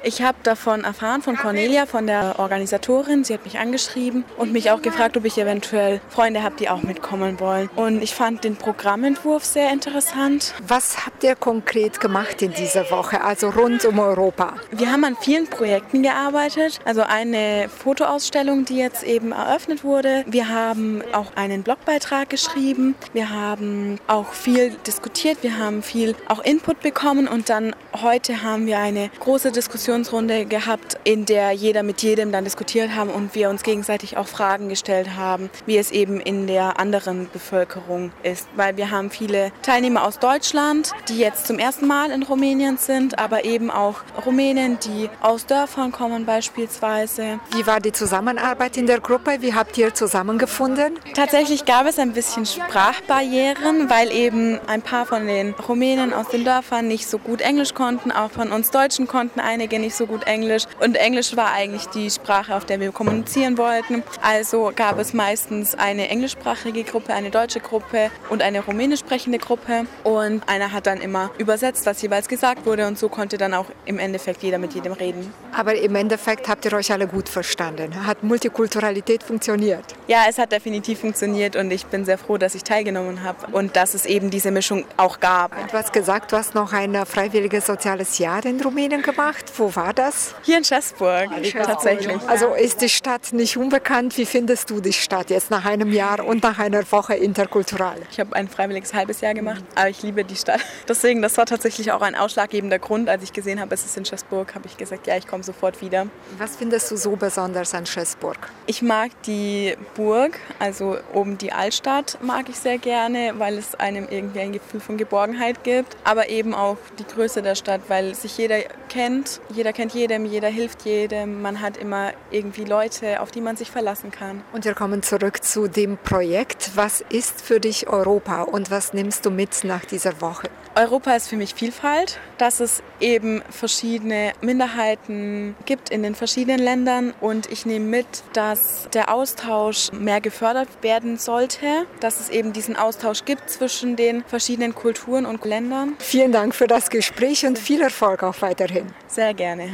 Ich habe davon erfahren, von Cornelia, von der Organisatorin. Sie hat mich angeschrieben und mich auch gefragt, ob ich eventuell Freunde habe, die auch mitkommen wollen. Und ich fand den Programmentwurf sehr interessant. Was habt ihr konkret gemacht in dieser Woche, also rund um Europa? Wir haben an vielen Projekten gearbeitet. Also eine Fotoausstellung, die jetzt eben eröffnet wurde. Wir haben auch einen Blogbeitrag geschrieben. Wir haben auch viel diskutiert. Wir haben viel auch Input bekommen. Und dann heute haben wir eine große Diskussionsrunde gehabt, in der jeder mit jedem dann diskutiert haben und wir uns gegenseitig auch Fragen gestellt haben, wie es eben in der anderen Bevölkerung ist. Weil wir haben viele Teilnehmer aus Deutschland, die jetzt zum ersten Mal in Rumänien sind, aber eben auch Rumänen, die aus Dörfern kommen beispielsweise. Wie war die Zusammenarbeit in der Gruppe? Wie habt ihr zusammengefunden? Tatsächlich gab es ein bisschen Sprachbarrieren, weil eben ein paar von den Rumänen aus den Dörfern nicht so gut Englisch konnten. Auch von uns Deutschen konnten einige nicht so gut Englisch. Und Englisch war eigentlich die Sprache, auf der wir kommunizieren wollten. Also gab es meistens eine englischsprachige Gruppe, eine deutsche Gruppe und eine rumänisch sprechende Gruppe. Und einer hat dann immer übersetzt, was jeweils gesagt wurde. Und so konnte dann auch im Endeffekt jeder mit jedem reden. Aber im Endeffekt habt ihr euch alle gut verstanden. Hat Multikulturalität funktioniert? Ja, es hat definitiv funktioniert und ich bin sehr froh, dass ich teilgenommen habe und dass es eben diese Mischung auch gab. Du hast gesagt, du hast noch ein freiwilliges soziales Jahr in Rumänien gemacht. Wo war das? Hier in Schäßburg, tatsächlich. Also ist die Stadt nicht unbekannt. Wie findest du die Stadt jetzt nach einem Jahr und nach einer Woche interkultural? Ich habe ein freiwilliges halbes Jahr gemacht, aber ich liebe die Stadt. Deswegen, das war tatsächlich auch ein ausschlaggebender Grund. Als ich gesehen habe, es ist in Schäßburg, habe ich gesagt, ja, ich komme sofort wieder. Was findest du so besonders an Schäßburg? Ich mag die Burg, also oben die Altstadt mag ich sehr gerne, weil es einem irgendwie ein Gefühl von Geborgenheit gibt. Aber eben auch die Größe der Stadt, weil sich jeder kennt jedem, jeder hilft jedem. Man hat immer irgendwie Leute, auf die man sich verlassen kann. Und wir kommen zurück zu dem Projekt. Was ist für dich Europa und was nimmst du mit nach dieser Woche? Europa ist für mich Vielfalt, dass es eben verschiedene Minderheiten gibt in den verschiedenen Ländern und ich nehme mit, dass der Austausch mehr gefördert werden sollte, dass es eben diesen Austausch gibt zwischen den verschiedenen Kulturen und Ländern. Vielen Dank für das Gespräch und viel Erfolg auch weiterhin. Sehr gerne.